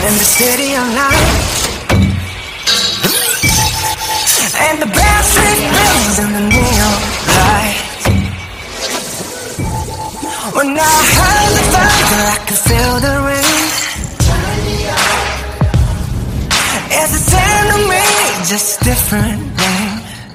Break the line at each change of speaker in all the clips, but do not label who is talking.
in the city of night, and the band street rings in the neon lights. When I heard the thunder, I could feel the rain. It's the same to me, just different name.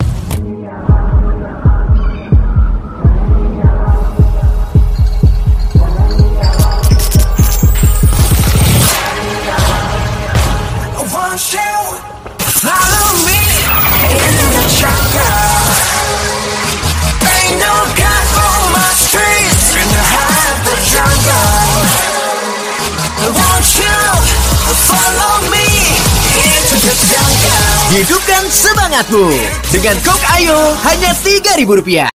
Won't you follow me into the jungle? Ain't no God on my streets in the heart of the jungle. Won't you follow me into the jungle?
Hidupkan semangatmu dengan Coke Ayo hanya Rp3.000.